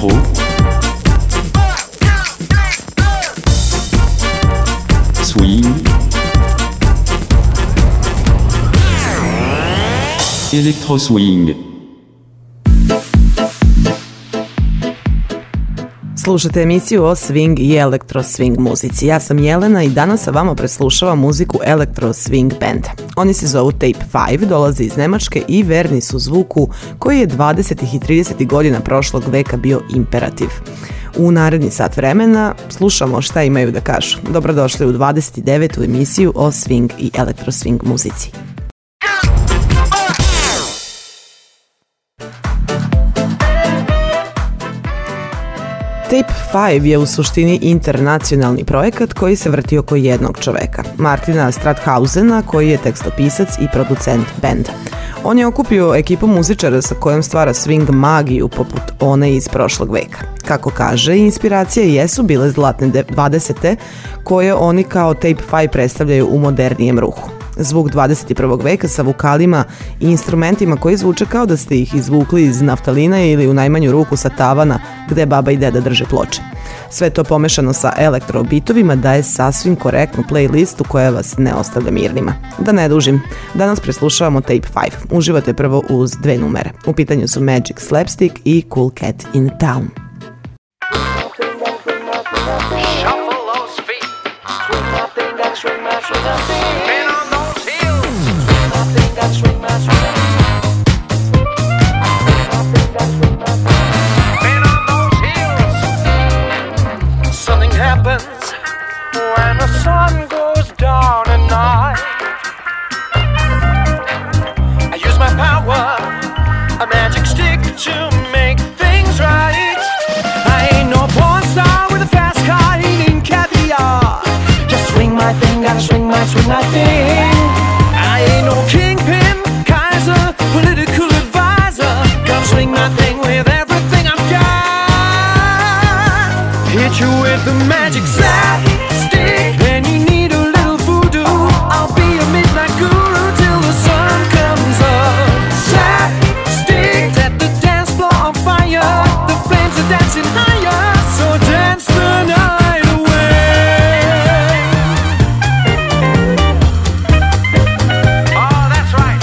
Electro, swing, electro swing. Slušate emisiju o swing i elektro swing muzici. Ja sam Jelena i danas sa vama preslušavam muziku Electro Swing Band. Oni se zovu Tape 5, dolaze iz Nemačke i verni su zvuku koji je 20. i 30. godina prošlog veka bio imperativ. U naredni sat vremena slušamo šta imaju da kažu. Dobrodošli u 29. emisiju o swing i elektro swing muzici. Tape 5 je u suštini internacionalni projekat koji se vrti oko jednog čoveka, Martina Strathausena, koji je tekstopisac i producent benda. On je okupio ekipu muzičara sa kojom stvara swing magiju poput one iz prošlog veka. Kako kaže, inspiracije jesu bile zlatne 20. koje oni kao Tape 5 predstavljaju u modernijem ruhu. Zvuk 21. veka sa vokalima i instrumentima koji zvuče kao da ste ih izvukli iz naftalina ili u najmanju ruku sa tavana gde baba i deda drže ploče. Sve to pomešano sa elektrobitovima daje sasvim korektnu playlistu koja vas ne ostavlja mirnima. Da ne dužim, danas preslušavamo Tape 5. Uživate prvo uz dve numere. U pitanju su Magic Slapstick i Cool Cat in Town. When the sun goes down at night, I use my power, a magic stick to make things right. I ain't no porn star with a fast car eating caviar. Just swing my thing, gotta swing my thing. I ain't no kingpin, Kaiser, political advisor. Gotta swing my thing with everything I've got. Hit you with the magic slap. When you need a little voodoo, I'll be a midnight guru till the sun comes up. Slapstick, set the dance floor on fire. The flames are dancing higher, so dance the night away. Oh, that's right.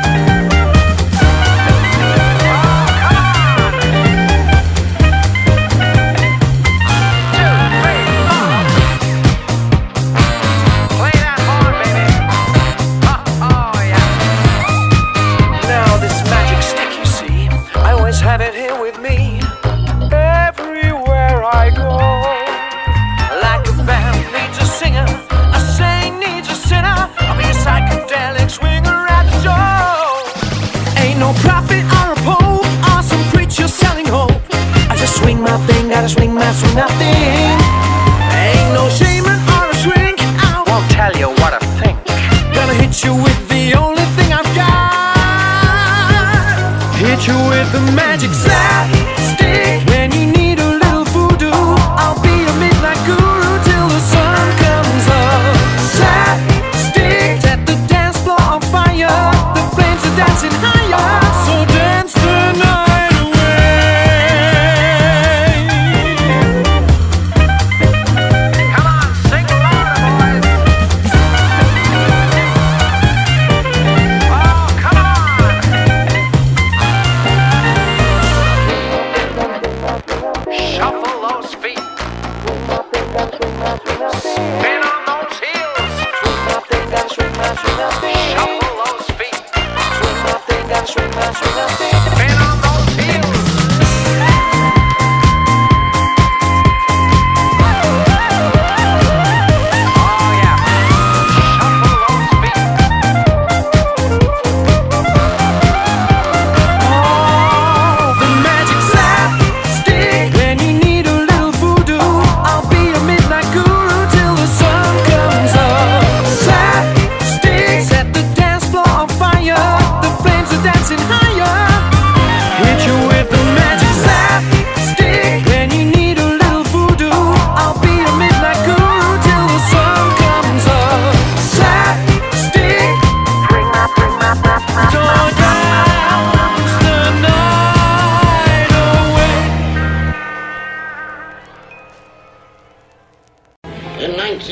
Have it here with me everywhere I go. Like a band needs a singer, a saint needs a sinner. I'll be a psychedelic swinger at the show. Ain't no prophet or a pope or some preacher selling hope. I just swing my thing, gotta swing my thing. Ain't no shaman or a shrink, I won't tell you what I think. Gonna hit you with the only thing I've got. Hit you with the magic slapstick. When you need a little voodoo, I'll be a midnight guru till the sun comes up. Slapstick, set the dance floor on fire. The flames are dancing higher, so dance the night away. Come on, sing along, boys. Oh, come on.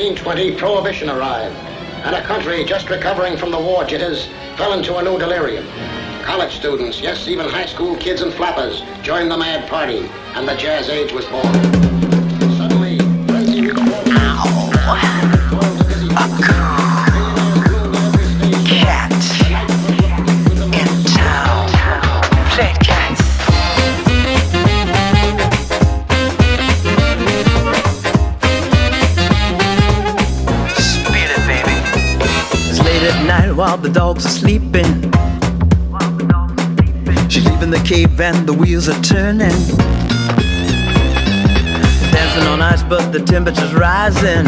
1920, Prohibition arrived, and a country just recovering from the war jitters fell into a new delirium. College students, yes, even high school kids and flappers joined the mad party, and the jazz age was born. Suddenly, frenzy reached Wall Street. Cat in town. Played cats. Spill it, baby. It's late at night while the dogs are sleeping. She's leaving the cave and the wheels are turning. Dancing on ice but the temperature's rising.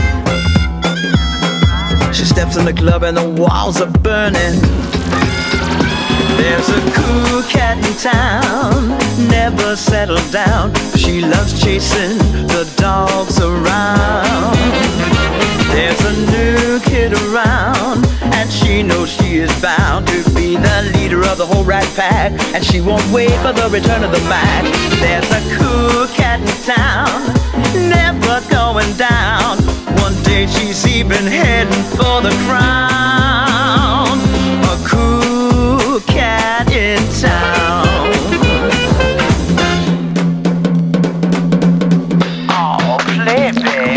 She steps in the club and the walls are burning. There's a cool cat in town, never settled down. She loves chasing the dogs around. There's a new kid around, and she knows she is bound to be the leader of the whole rat pack, and she won't wait for the return of the Mac. There's a cool cat in town, never going down. One day she's even heading for the crown. A cool cat in town. Oh, play it, baby.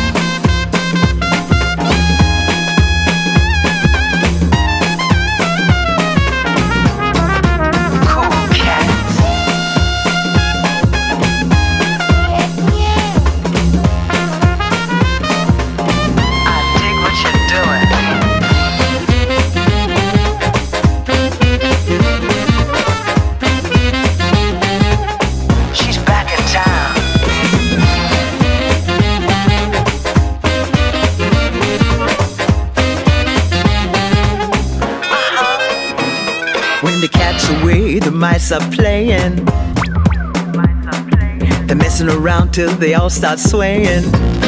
The mice are playing. They're messing around till they all start swaying.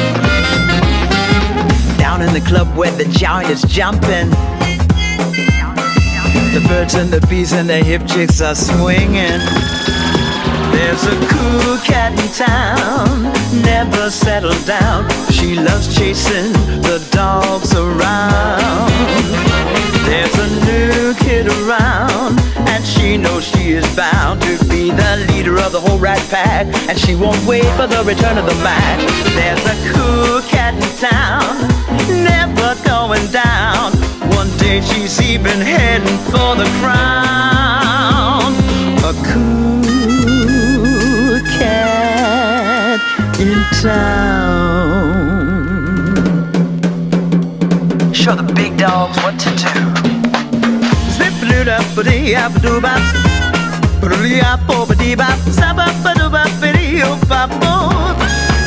Down in the club where the giant is jumping, the birds and the bees and the hip chicks are swinging. There's a cool cat in town, never settled down. She loves chasing the dogs around. There's a new kid around, and she knows she is bound to be the leader of the whole rat pack, and she won't wait for the return of the Mac. There's a cool cat in town, never going down. One day she's even heading for the crown. A cool cat in town. Show the big dogs what to do. Zip-a-doo-da-ba-dee-a-ba-doo-bop, ba-doo-dee-a-bo-ba-dee-bop, zap-a-ba-doo-bop-ba-dee-o-bop-bop,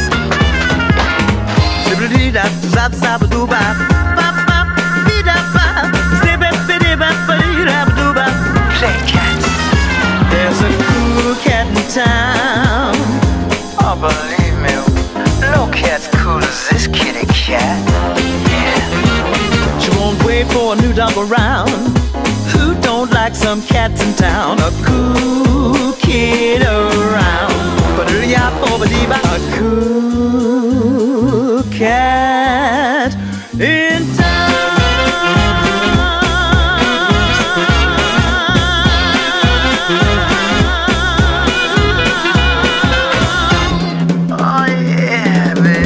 zip-a-dee-da-zap-zap-a-doo-bop, bop-bop-dee-da-bop, zip-a-dee-da-ba-dee-da-ba-doo-bop. Play cats. There's a cool cat in town. Oh, believe me, no cat's cool as this kitty cat. Yeah. She won't wait for a new dog around. Who don't like some cats in town? A cool kid around. Ba-doo-dee-a-bo-ba-dee-bop. A cool cat in town. Oh yeah, baby.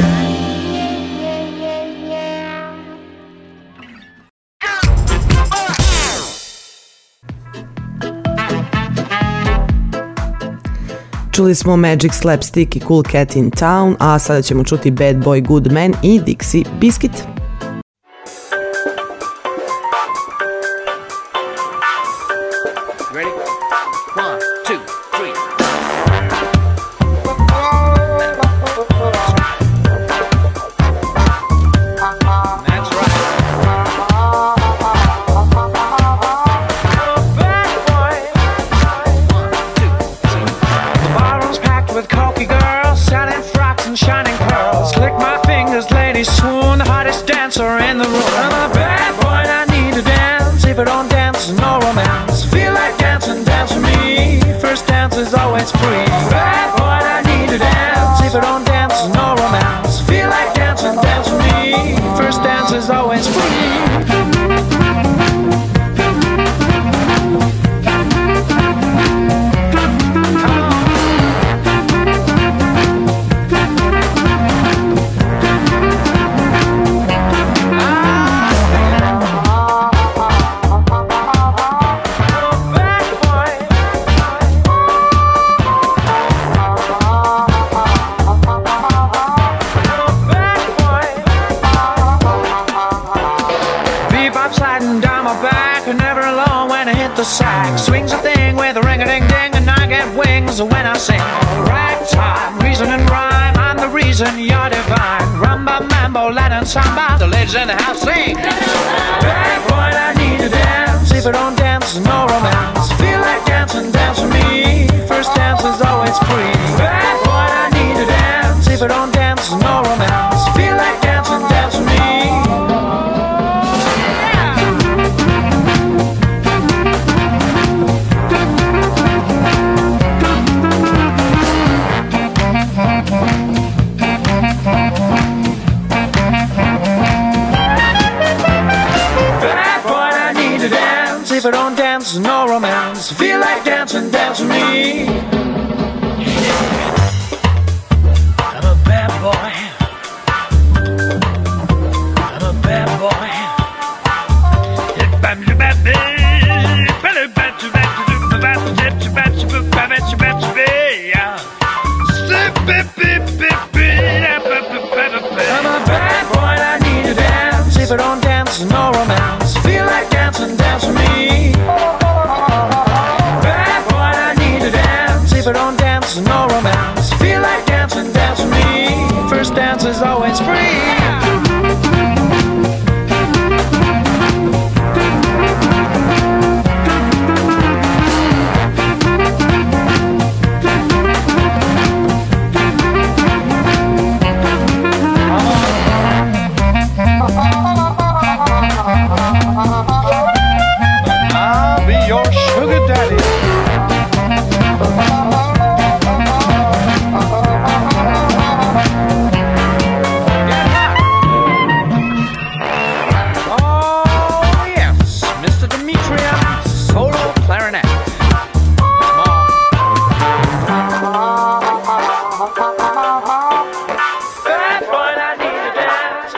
Čuli smo Magic Slapstick i Cool Cat in Town, a sada ćemo čuti Bad Boy Good Man i Dixie Biscuit. Ready? 1, 2, 3. That's right. Bad boy. 1, 2, 3. The barroom's packed with cocky girls selling frocks and shining pearls. Lick my fingers, ladies swoon, the hottest dancer in the room. I'm a bad boy and I need to dance. If I don't dance, no romance. Feel like dancing always free. The sack swings a thing with a ring-a-ding-ding, and I get wings when I sing. Ragtime, reason and rhyme, I'm the reason you're divine. Rumba, mambo, Latin samba, the ladies in the house sing. Bad boy, I need to dance. If I don't dance, no romance. Feel like dancing, dance with me. First dance is always free. Bad boy, I need to dance. If I don't dance, no romance. Feel like dancing, dance with me. If I don't dance, no romance. Feel like dancing, dance with me. I'm a bad boy. I'm a bad boy. I'm a bad boy, I need to dance. If I don't dance, no romance. Feel like dancing, dance with me. Bad boy, I need to dance. If I don't dance, no romance. Feel like dancing, dance with me. First dance is always free. I'll be your sugar daddy. Oh yes, Mr. Demetrian, solo clarinet. Bad boy, I need to dance.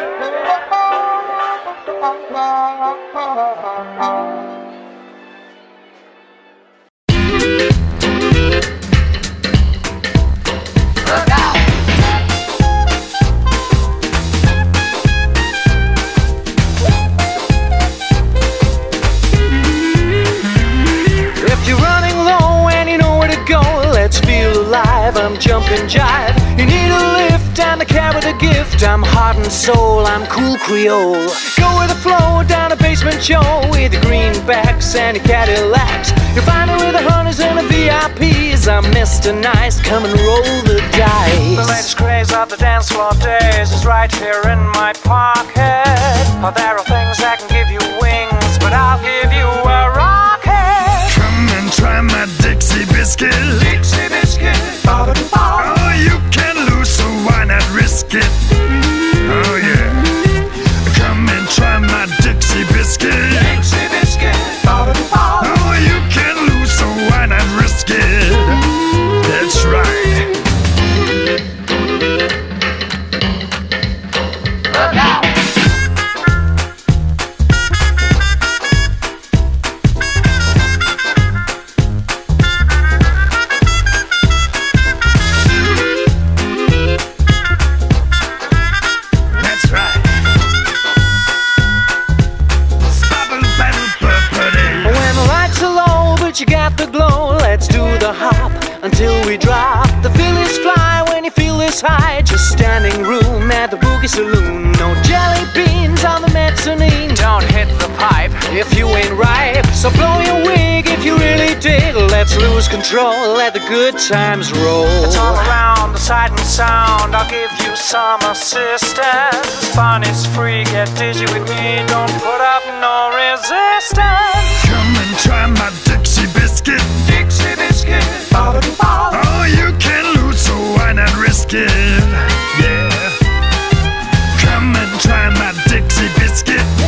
If you're running low and you know where to go, let's feel alive. I'm jumping jive. You need a lift, I'm the cat with a gift. I'm heart and soul, I'm cool Creole. Go with the flow down a basement show with the greenbacks and the Cadillacs. You'll find me with the hunters and the VIPs. I'm Mr. Nice, come and roll the dice. The latest craze of the dance floor days is right here in my pocket. Oh, there are things that can give you wings, but I'll give you a rocket. Come and try my Dixie biscuit. Dixie biscuit. Oh, you can lose, so why not risk it? Oh yeah. Come and try my Dixie biscuit. Dixie biscuit. Oh, you can lose, so why not risk it? That's right. Look out! That's right. When the lights are low, but you got the glow, let's do the hop until we drop. The feelings fly when you feel this high. Just standing room at the Boogie Saloon. No jelly beans on the mezzanine. Don't hit the pipe if you ain't ripe. So blow your wig if you really dig. Let's lose control, let the good times roll. It's all around, the sight and sound. I'll give you some assistance. Fun is free, get dizzy with me. Don't put up no resistance. Come and try my Dixie biscuit. Dixie biscuit. Oh, you can lose, so why not risk it? Yeah. Come and try my Dixie biscuit.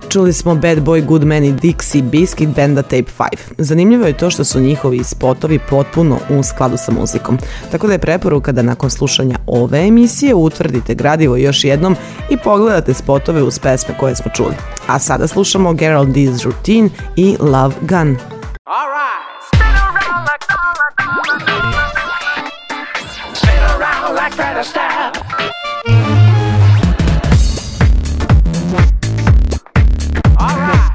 Čuli smo Bad Boy, Good Man i Dixie Biscuit benda Tape 5. Zanimljivo je to što su njihovi spotovi potpuno u skladu sa muzikom. Tako da je preporuka da nakon slušanja ove emisije utvrdite gradivo još jednom i pogledate spotove uz pesme koje smo čuli. A sada slušamo Geraldine's Routine i Love Gun. Spin around like Fred Astaire. All right.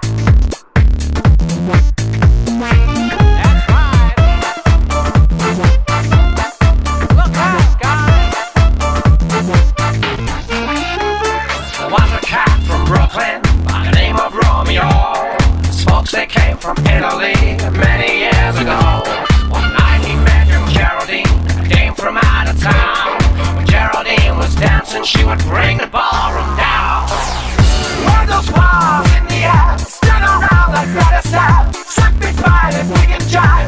That's right. Look out, guys. There was a cat from Brooklyn by the name of Romeo. His folks, they came from Italy many years ago. One night he met Geraldine, came from out of town. When Geraldine was dancing, she would bring the ballroom down. Were those paws in the air, spin around like Fred Astaire. Sacrifice if we can jive.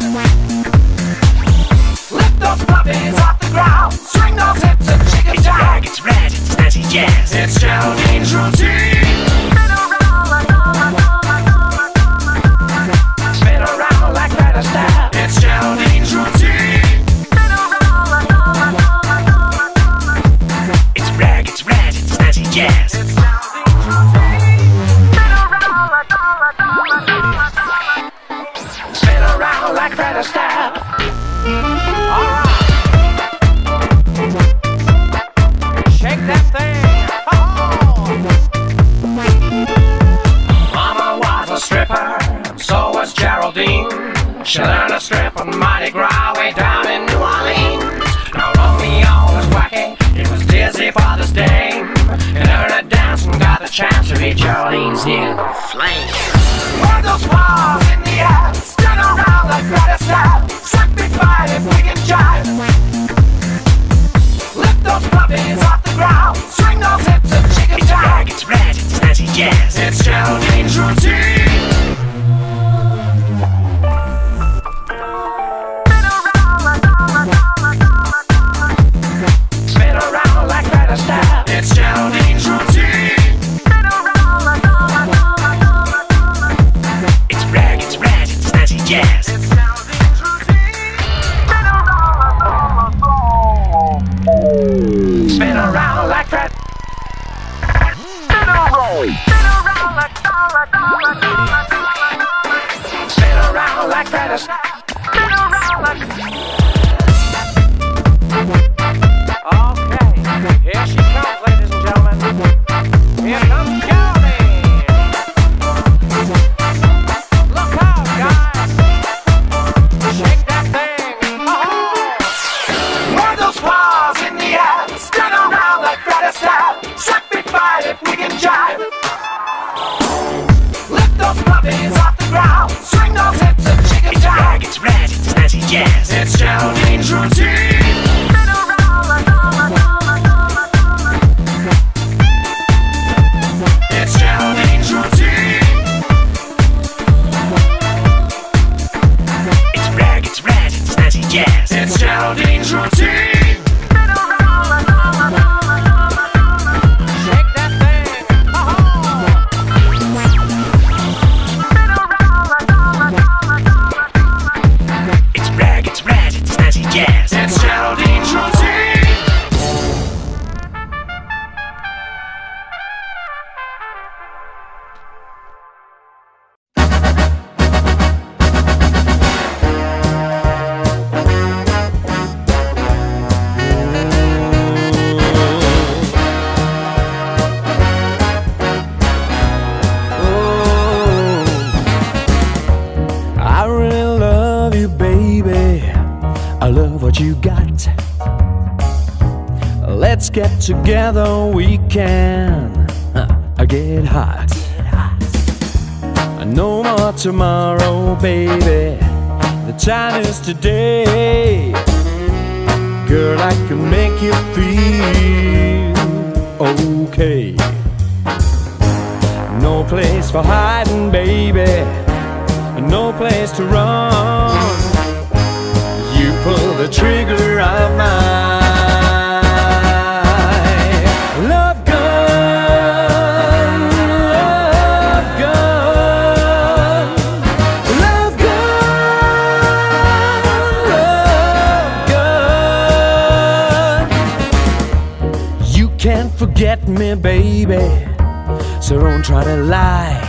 Lift those puppies off the ground, swing those hips and chicken jive. It's red, it's snazzy jazz. It's Geraldine's routine. Spin around like Fred Astaire. It's Geraldine's routine. It's rag, it's red, it's snazzy jazz. It's spin around like Fred Astaire. Alright. Shake that thing. Oh. Mama was a stripper, and so was Geraldine. She learned to strip on Mardi Gras way down in New Orleans. Now Romeo was wacky, he was dizzy for this dame. He learned to dance and got the chance to be Geraldine's new flame. Were those paws in the air, spin around like Fred Astaire. Sacrifice if we can jive. Lift those puppies off the ground, swing those hips and chicken jive. It's red, it's snazzy jazz. It's Geraldine's routine. Spin around like Fred Astaire. It's Geraldine's routine. It's rag, it's red, it's snazzy jazz. It's Geraldine's routine. Spin around like Fred. Spin around like Spin around like Fred Astaire. Spin around like. Okay, here she comes, ladies and gentlemen. Here comes Geraldine. Look out, guys. Shake that thing. Oh. Were those paws in the air, spin around like Fred Astaire. Sacrifice if we can jive. Lift those puppies off the ground, swing those hips and chicken jive. It's red, it's snazzy jazz. It's Geraldine's routine. It's Geraldine's routine. It's rag, it's red, it's snazzy jazz. It's Geraldine's routine. Shake that thing. Oh. It's rag, it's red, it's snazzy jazz. It's Geraldine's routine. You got. Let's get together, we can get hot. No more tomorrow, baby. The time is today. Girl, I can make you feel okay. No place for hiding, baby. No place to run. You pull the trigger of my love gun, love gun. forget me, baby, so don't try to lie.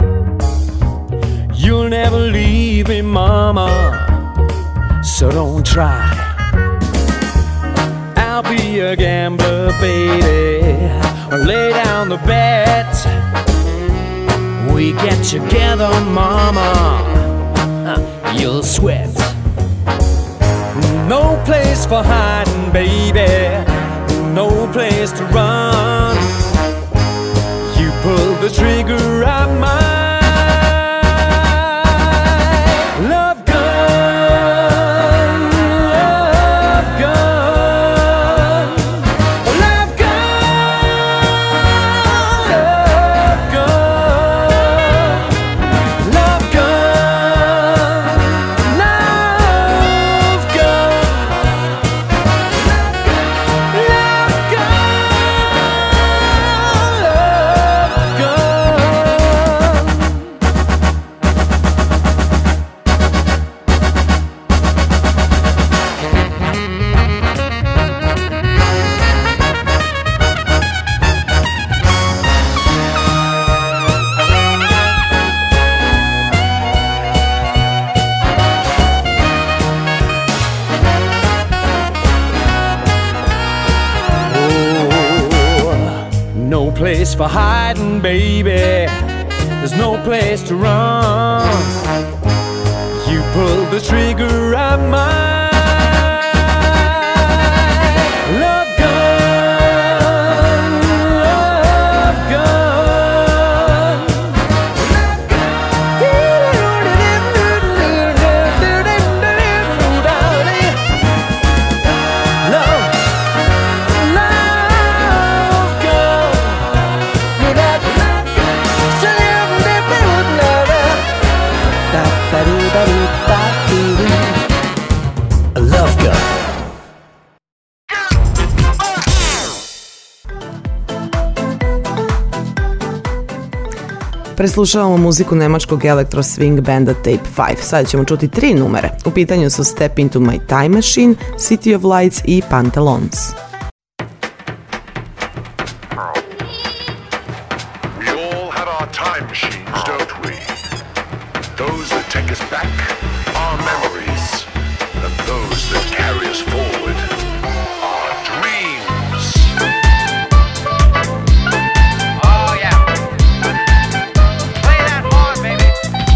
You'll never leave me, mama, so don't try. I'll be a gambler, baby, or lay down the bet. We get together, mama, you'll sweat. No place for hiding, baby, no place to run. You pull the trigger, I might. Love gun, love gun, love gun, love gun, love gun, love gun, love no place for hiding, baby, there's no place to run. You pull the trigger, I might. Love gun, love gun, love, love gun. A love gun. Preslušavamo muziku nemačkog elektro swing benda Tape 5. Sada ćemo čuti 3 numere. U pitanju su Step Into My Time Machine, City of Lights i Pantalons. We all have our time machines, don't we? Those that take us back, our memories, and those that carry us forward, our dreams. Oh yeah. Play that horn, baby.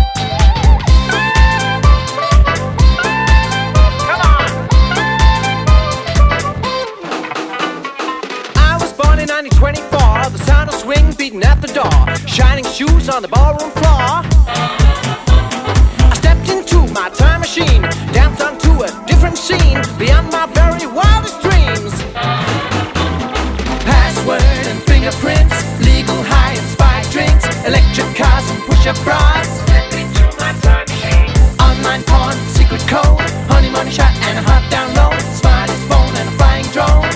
Come on. I was born in 1924. The sound of swing beating at the door. Shining shoes on the ballroom floor. I stepped into my time machine, danced onto a different scene, beyond my very wildest dreams. Password and fingerprints, legal high and spy drinks, electric cars and push-up bras. Step into my time machine. Online porn, secret code, honey money shot and a hot download, smartest phone and a flying drone.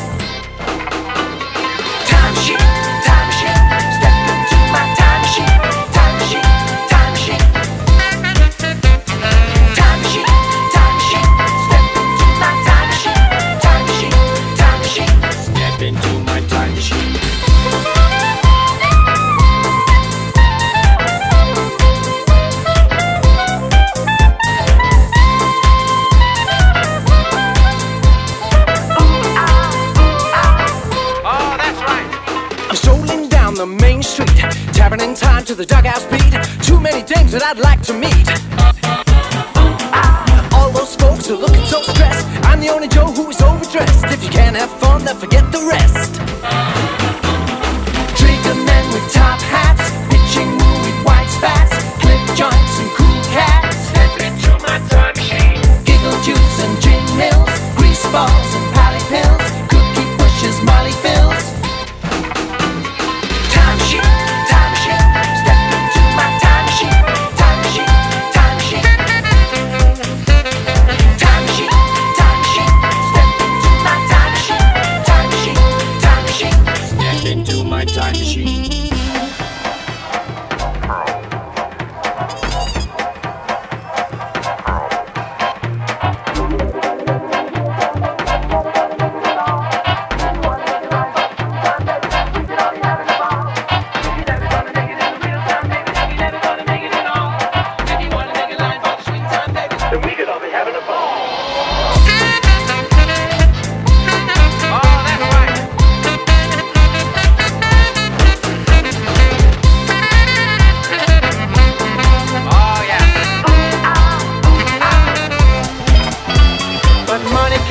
Time machine, time machine, step into my time machine, time machine, time machine. Time machine, time machine, step into my time machine, time machine, time machine, step into my time machine. Oh, that's right. I'm strolling down the main street, tapping in time to the dughouse beat. Too many dames that I'd like to meet. All those folks are looking so stressed. I'm the only Joe who is overdressed. If you can't have fun, then forget the rest. Trigger men with top hats, pitching woo with white spats, clip joints and cool cats. Step into my time machine. Giggle juice and gin mills, grease balls and pally pills, cookie pushes, Molly fills. Time machine, time machine, step into my time machine, time machine, time machine. Time machine, time machine, step into my time machine, time machine,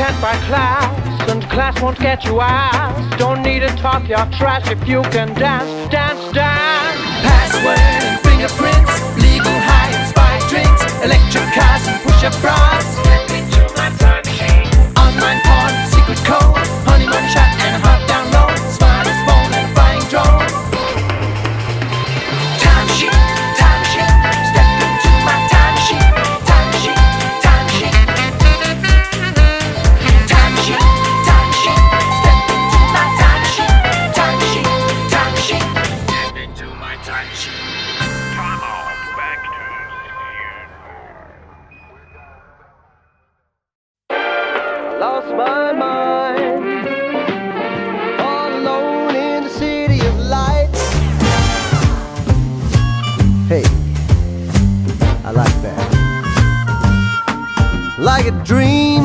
sent by class, and class won't get you ass. Don't need to talk your trash if you can dance, dance, dance. Password and fingerprints, legal high and spy drinks, electric cars and push-up bras. Step into my time machine. Online porn, secret code, honey money shot and a hot down low, smartest phone and a flying drone. Time machine, time machine, step into my time machine. Time machine, time machine. Time machine, time machine, step into my time machine. Time machine, time machine, step into my time machine. Time off, back to Lost my mind, all alone in the city of lights. Hey, I like that. Like a dream.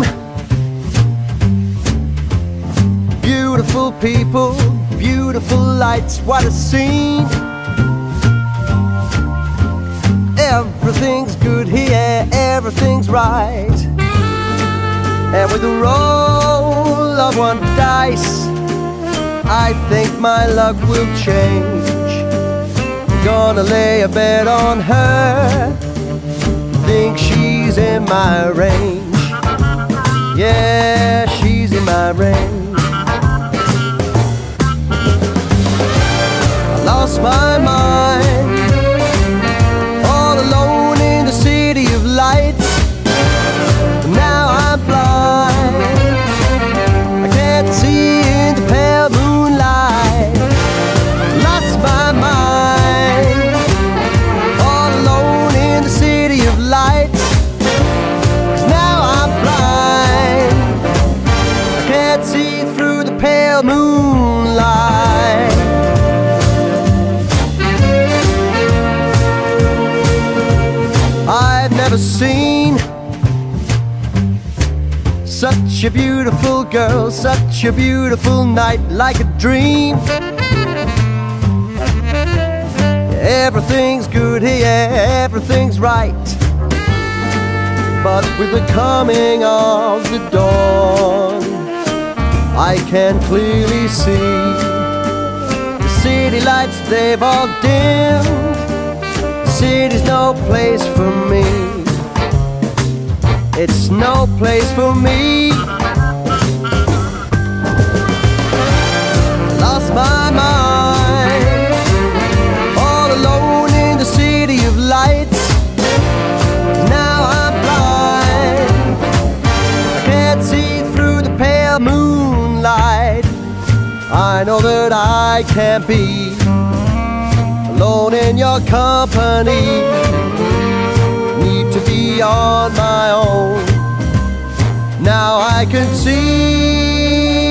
Beautiful people, beautiful lights, what a scene. Everything's good here, everything's right. And with a roll of one dice, I think my luck will change. Gonna lay a bet on her, think she's in my range. Yeah, she's in my range. I lost my mind, all alone in the city of lights. Now I'm blind, I can't see in the pale moonlight. Lost my mind, all alone in the city of lights. 'Cause now I'm blind, I can't see through the pale moonlight. I've never seen such a beautiful girl, such a beautiful night, like a dream. Everything's good here, everything's right. But with the coming of the dawn, I can clearly see the city lights, they've all dimmed. The city's no place for me. It's no place for me. Lost my mind, all alone in the city of lights. Now I'm blind, I can't see through the pale moonlight. I know that I can't be alone in your company. Need to be on my own. Now I can see.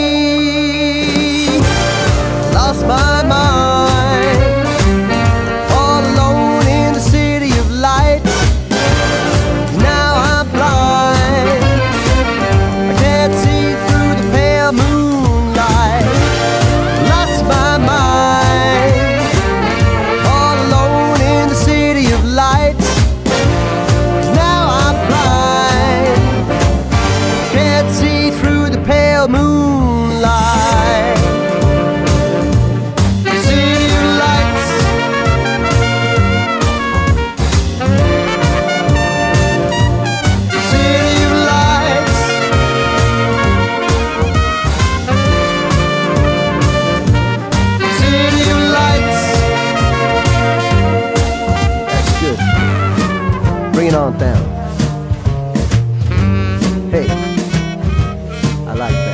Lost my mind, all alone in the city of lights. Now I'm blind, I can't see through the pale moonlight. Lost my mind, all alone in the city of lights. Moonlight, city of lights. City of lights. City of lights. That's good. Bring it on down. Hey, I like that.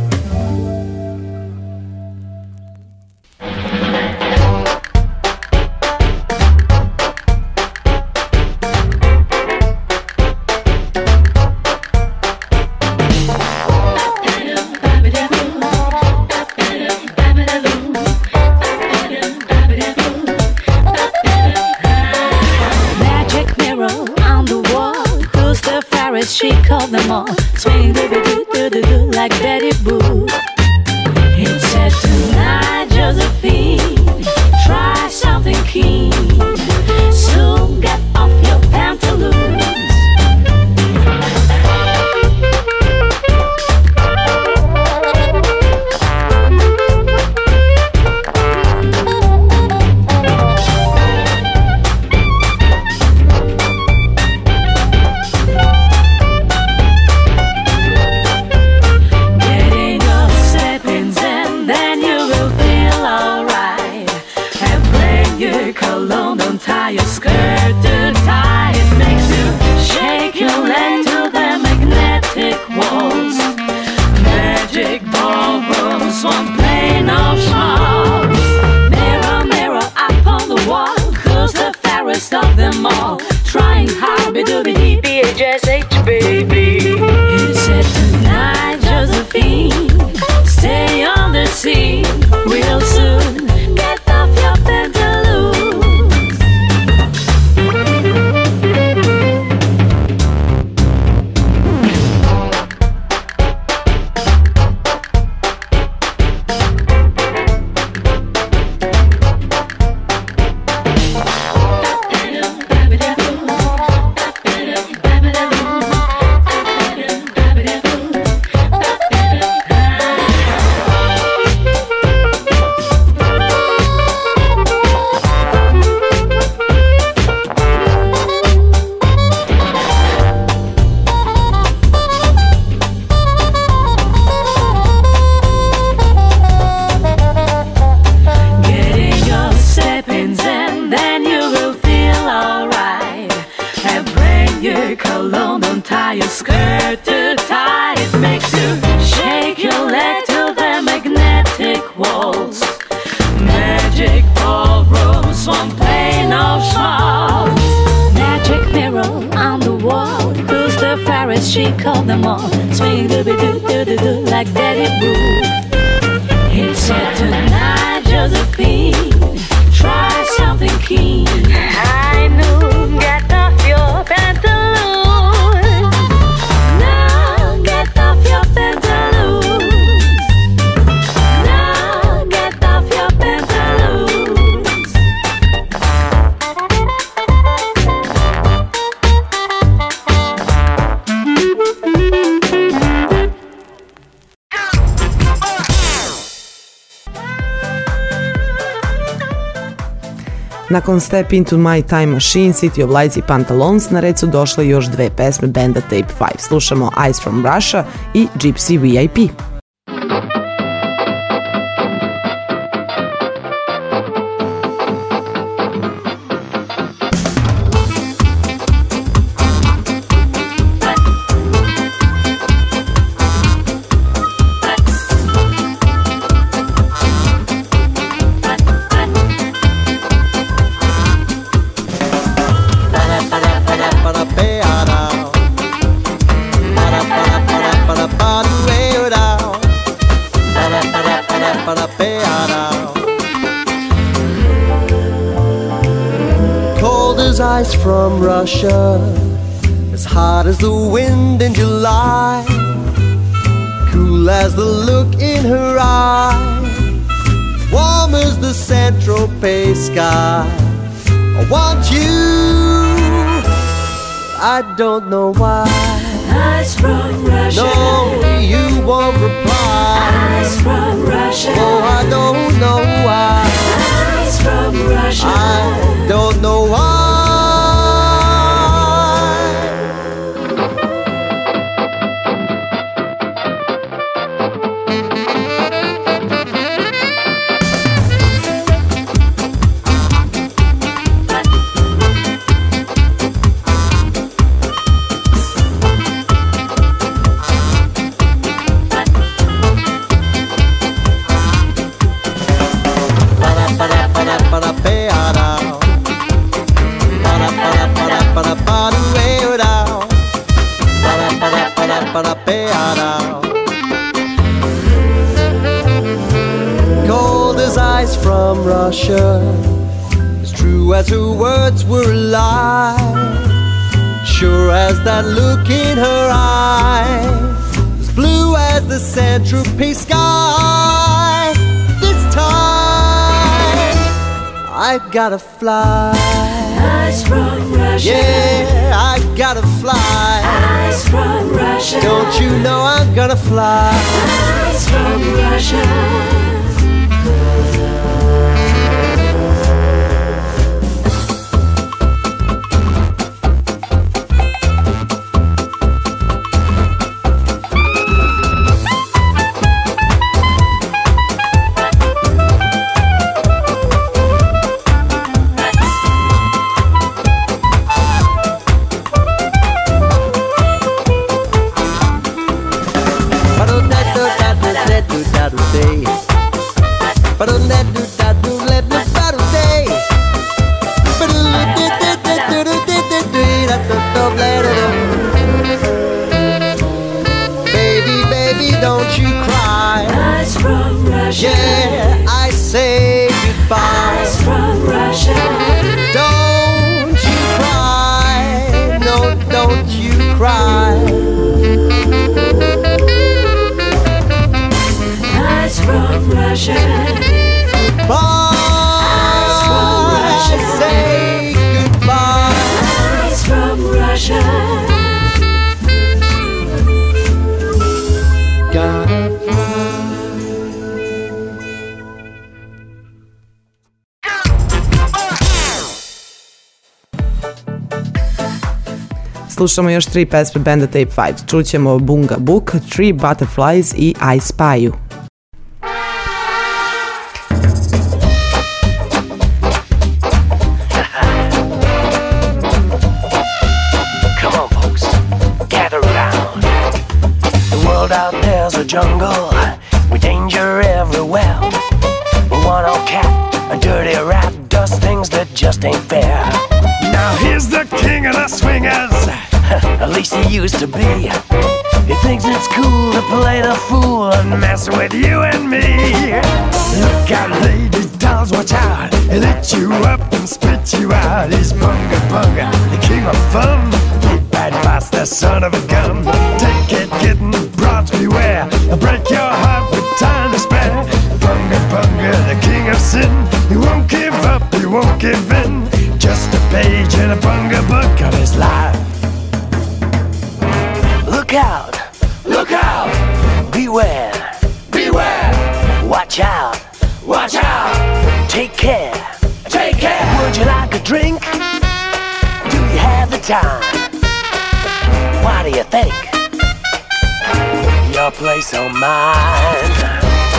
She called them all, swing do-do-do-do-do like Betty Boo. He said tonight, Josephine, try something keen. So get off your pantaloons. It makes you shake your leg to the magnetic walls. Magic ballrooms won't play no schmaltz. Magic mirror on the wall. Who's the fairest? She called them all. Swing doo-be-doo-doo-doo-doo like Betty Boo. He said tonight, Josephine, try something keen. High noon, get off your pantaloons. Now get off your pantaloons. Now get off your pantaloons. Nakon Step Into My Time Machine, City of Lights i Pantalons na red su došle još dve pesme benda Tape 5. Slušamo Eyes from Russia i Gypsy VIP. Cold as ice from Russia, as hot as the wind in July, cool as the look in her eye, warm as the Saint-Tropez sky. I want you, I don't know why. Eyes from Russia. No, you won't reply. Eyes from Russia. Oh, I don't know why. Eyes from Russia. I don't know why. Cold as ice from Russia, as true as her words were a lie, sure as that look in her eye, as blue as the Saint-Tropez sky. This time I gotta fly. Eyes from Russia. Yeah, I gotta fly. Eyes from Russia. Don't you know I'm gonna fly? Eyes from Russia. Baby, baby, don't you cry. Eyes from Russia. Yeah, I say goodbye. Eyes from Russia. Don't you cry. No, don't you cry. Eyes from Russia. Eyes from Russia. Say goodbye. Eyes from Russia. Gotta Slušamo još tri pesme benda Tape 5. Čućemo Bunga Book, Three Butterflies i I Spy You. Come on, folks, gather around. The world world out there's a jungle with danger everywhere. One old cat, a dirty rat, does things that just ain't fair. Now here's the king of the swingers, at least he used to be. He thinks it's cool to play the fool and mess with you and me. Look out, ladies, dolls, watch out. He'll eat you up and spit you out. He's Bunga Bunga, the king of fun. Big bad boss, the son of a gun. Take it, kitten, broads beware. He'll break your heart with time to spare. Bunga Bunga, the king of sin. He won't give up, he won't give in. Just a page in a Bunga book of his life. Look out, look out, beware, beware. Watch out, watch out. Take care, take care. Would you like a drink? Do you have the time? What do you think? Your place or mine?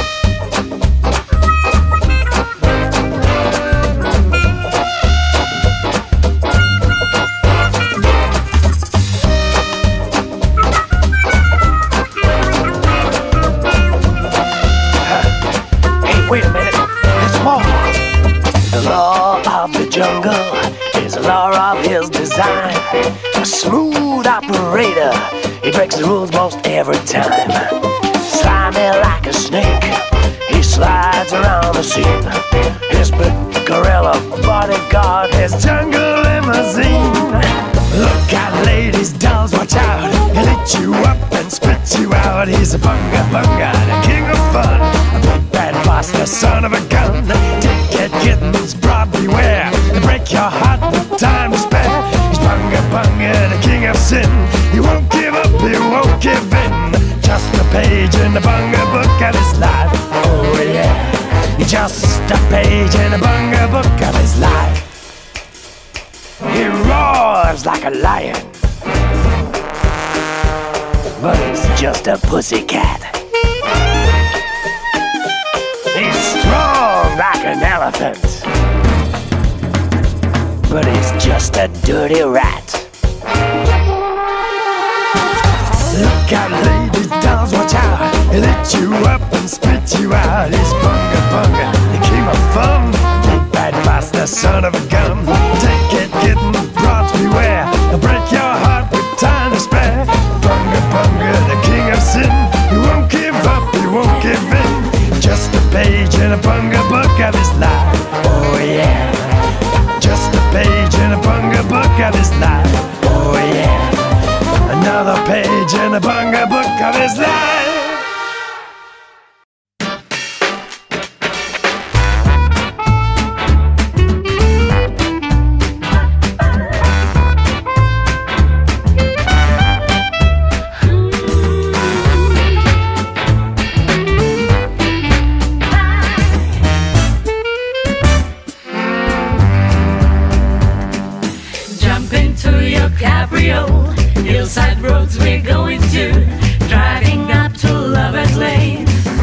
Wait a minute, there's more. The law of the jungle is a law of his design. A smooth operator, he breaks the rules most every time. Slimy like a snake, he slides around the scene. His big gorilla bodyguard, his jungle limousine. Look out, ladies, dolls, watch out. He'll eat you up and spit you out. He's a Bunga Bunga, the king of fun. A big bad boss, the son of a gun. Take it, kittens, broad beware. He'll break your heart with time to spare. He's Bunga Bunga, the king of sin. He won't give up, he won't give in. Just a page in the Bunga book of his life. Oh yeah, just a page in the Bunga book of his life. He roars like a lion, but he's just a pussycat. He's strong like an elephant, but he's just a dirty rat. Look out, ladies, dolls, watch out. He'll eat you up and spit you out. He's Bunga Bunga, the king of fun. Big bad boss, the son of a gun. Take it, kitten, broads beware. He'll break your heart with time to spare. Bunga Bunga, the king of sin. He won't give up, he won't give in. Just a page in a Bunga book of his life. Oh yeah, just a page in a Bunga book of his life. Oh yeah, another page in a Bunga book of his life. Hillside roads we're going to, driving up to Lover's Lane.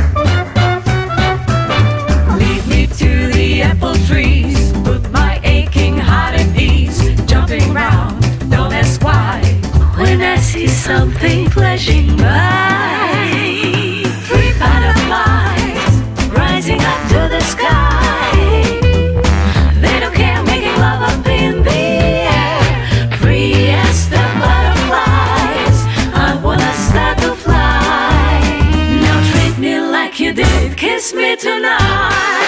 Lead me to the apple trees, put my aching heart at ease. Jumping round, don't ask why, when I see something flashing by. 3 butterflies rising up to the sky. They don't care, making love up in the air. Free as the butterflies, I wanna start to fly. Now treat me like you did, kiss me tonight.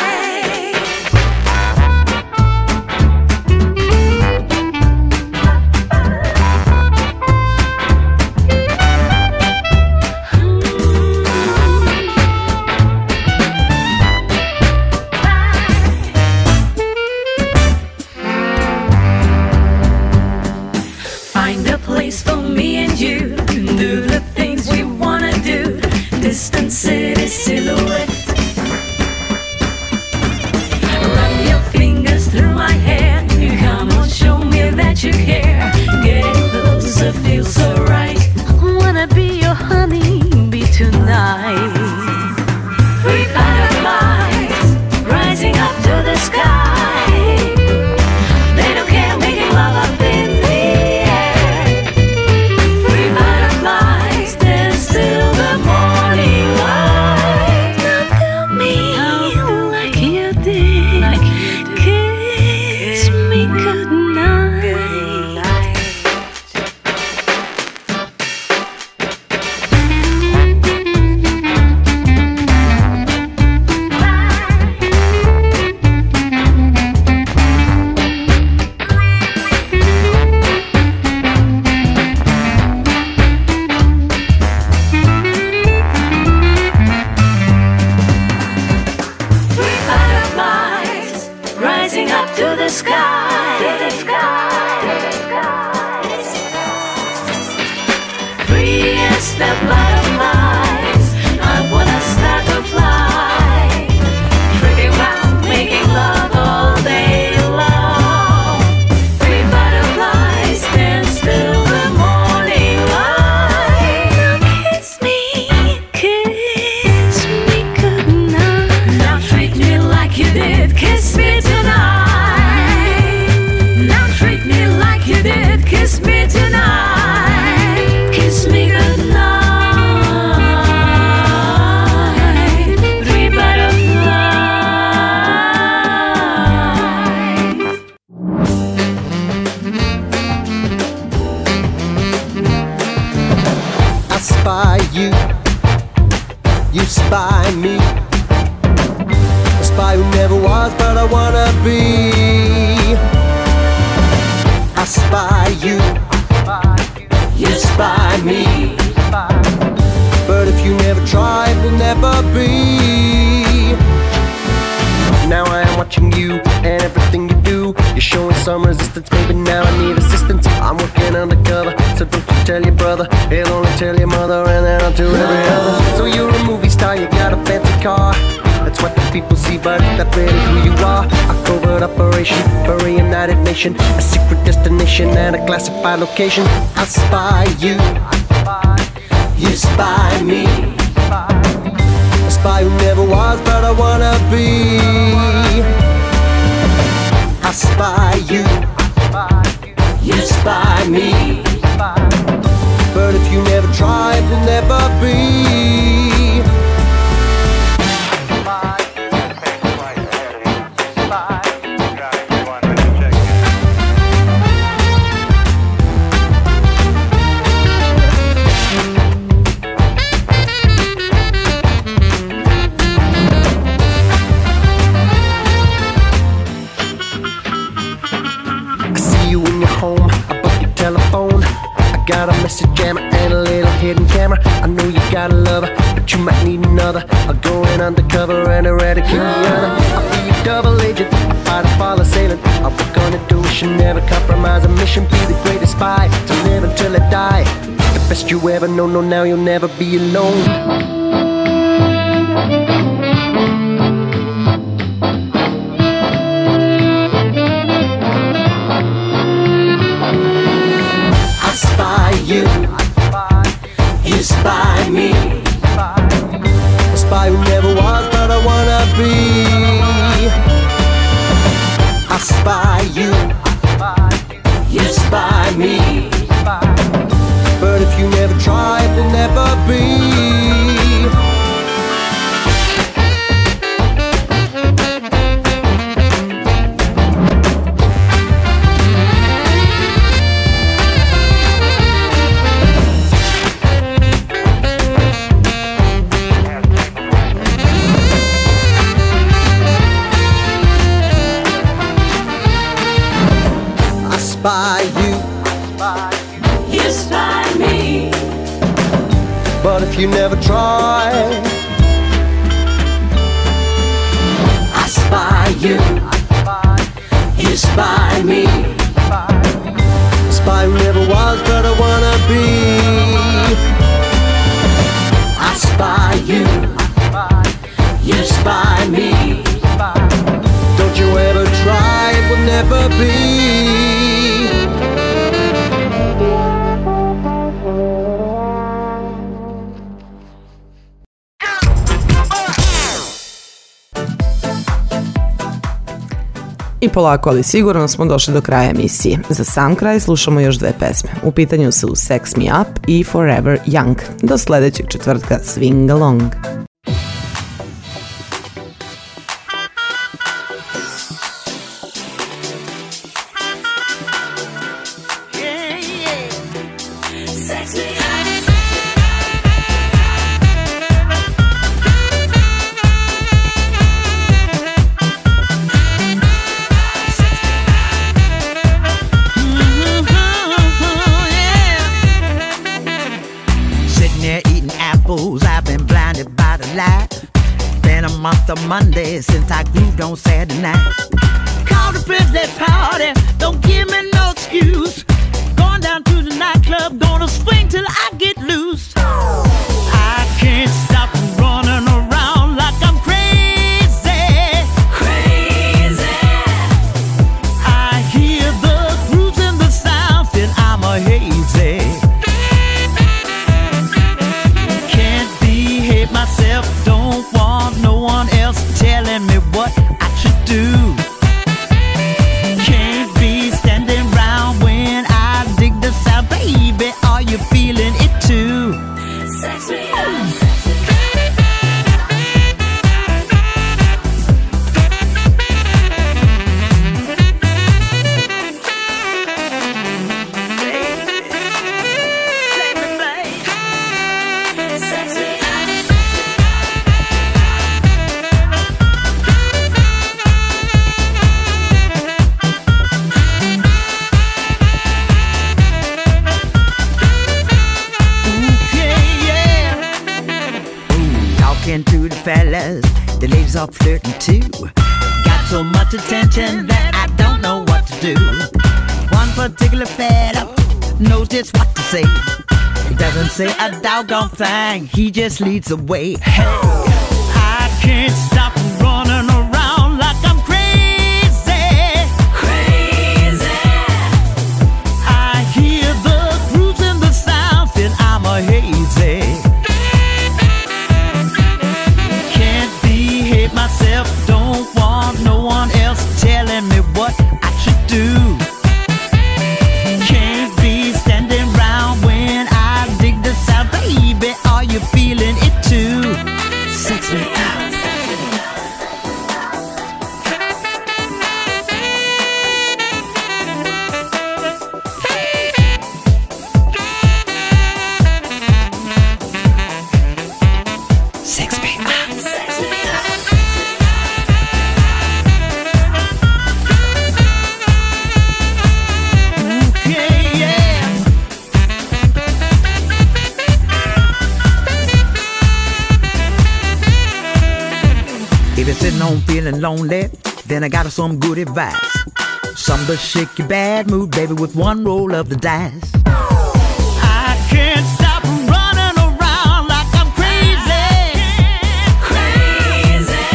Find a place for me and you, do the things we wanna do. Distant city silhouette. Run your fingers through my hair. Come on, show me that you care. Getting closer feels so right. Wanna be your honey bee tonight. 3 butterflies rising up to the sky. They don't care, making love up in the air. 3 butterflies dance till the morning. you. You spy me. A spy who never was, but I wanna be. I spy you. You spy me. But if you never try, it will never be. Now I am watching you and everything you do. You're showing some resistance, maybe now I need assistance. I'm working undercover, so don't you tell your brother. He'll only tell your mother, and then I'll tell every other. So you're a movie star, you got a fancy car. That's what the people see, but is that really who you are? A covert operation for a united nation, a secret destination and a classified location. I spy you. You spy me. A spy who never was, but I wanna be. I spy you. You spy me. But if you never try, it will never be. Got a message jammer and a little hidden camera. I know you got a lover, but you might need another. I'm going undercover and eradicate the other. I'll be a double agent, I'll fight a fall assailant. I'll work on intuition, never compromise a mission. Be the greatest spy to live until I die. The best you ever know, no, now you'll never be alone. You spy me. A spy who never was, but I wanna be. I spy you. You spy me. But if you never try, it will never be. Spy you. You spy me. But if you never try, I spy you. You spy me. Spy who never was, but I wanna be. I spy you. You spy me. Don't you ever try, it will never be. I polako, ali sigurno smo došli do kraja emisije. Za sam kraj slušamo još dve pesme. U pitanju su Sex Me Up i Forever Young. Do sledećeg četvrtka, swing along. Monday since I grooved on Saturday night. Called the birthday party, don't give me no excuse. Going down to the nightclub, gonna swing till I get loose. I can't stop running around like I'm crazy. Crazy. I hear the grooves and the sounds, and I'm a hazy. Can't behave myself, don't want no one else telling me what I should do. Can't be standing around when I dig the sound, baby. Are you feeling it too? Sex me up. Sex talking to the fellas, the ladies are flirting too. Got so much attention that I don't know what to do. One particular fella knows just what to say. He doesn't say a doggone thing, he just leads the way. Hey, I can't stop running around like I'm crazy. Crazy. I hear the grooves in the sound, feel I'm a hazy. Can't behave myself, don't want no one else telling me what I should do. Can't be standing round when I dig the sound, baby. Are you feeling it too? Sex me out. Sex me out. Sex me out. Okay, yeah. If you're sitting home feeling lonely, then I got some good advice. Some to shake your bad mood, baby, with one roll of the dice. I can't stop running around like I'm crazy. Crazy.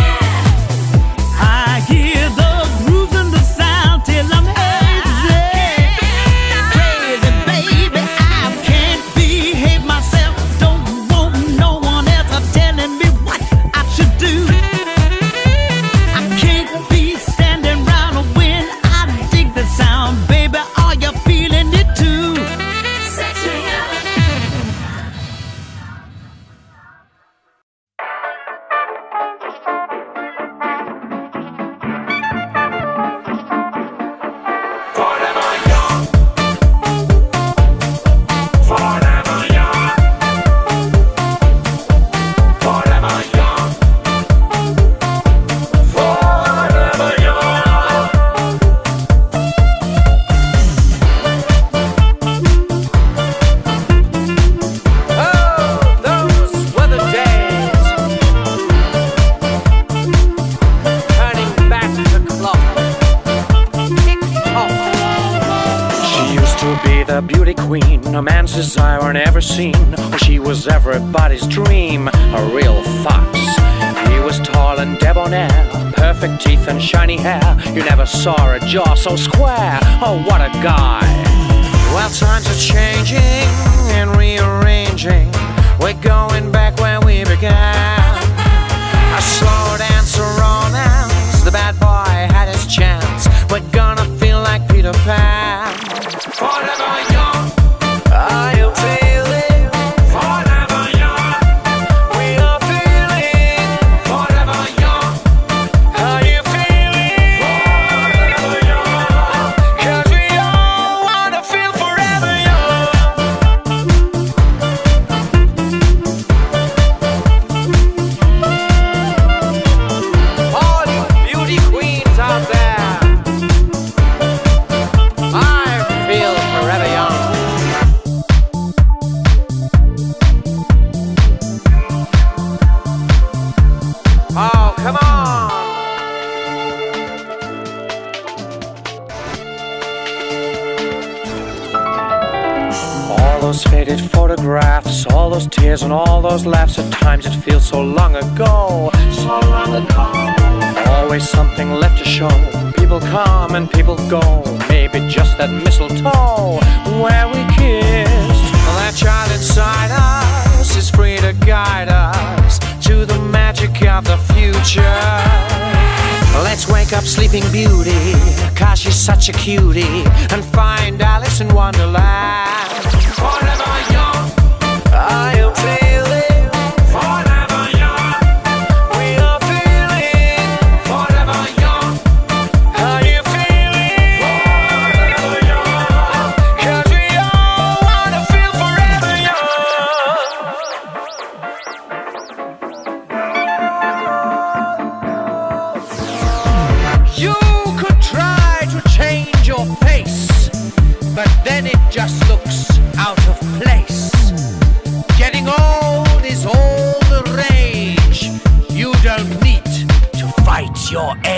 I hear the grooves and the sound till I'm hazy. Crazy, baby, I can't behave myself. Don't want no one else telling me what I should do. I can't be standing round when I dig the sound, baby. Are you feeling it too? Sex me out. Forever young. Forever young. Forever young. Forever young. Oh, those were the days. Turning back the clock. She used to be the beauty queen, a man's desire never seen. Oh, she was everybody's dream, a real fox. He was tall and debonair, perfect teeth and shiny hair. You never saw a jaw so square. Oh, what a guy. Well, times are changing and rearranging. We're going back where we began. A slow dance, a romance. The bad boy had his chance. We're gonna feel like Peter Pan. Forever young. Are you feeling? Forever young. We are feeling. Forever young. Are you feeling? Forever young. 'Cause we all wanna feel forever young. All you beauty queens out there, I feel forever young. Oh, come on. All those faded photographs, all those tears and all those laughs. At times it feels so long ago, so long ago. Always something left to show. People come and people go. Maybe just that mistletoe where we kissed. Well, that child inside us is free to guide us to the magic of the future. Let's wake up Sleeping Beauty, 'cause she's such a cutie, and find Alice in Wonderland. Forever young. Are you feeling? Forever young. We are feeling. Forever young. Are you feeling? Forever young. 'Cause we all wanna feel forever young. You could try to change your face, but then it just looks out of place. Getting old is all the rage.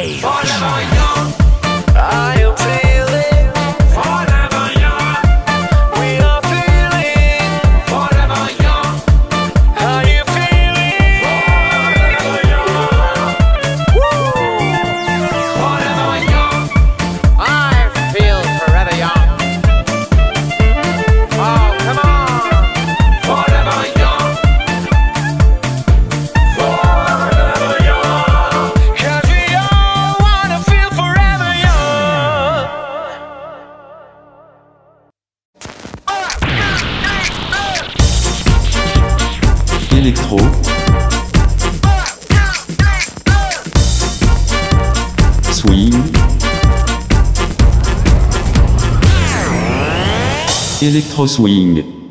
Change. Forever young, I am feeling forever young. We are feeling forever young. Are you feeling forever young? Forever young. I feel forever young. Oh, come on. Forever young. Forever young. 'Cause we all wanna feel forever young. Électro, swing, électro swing.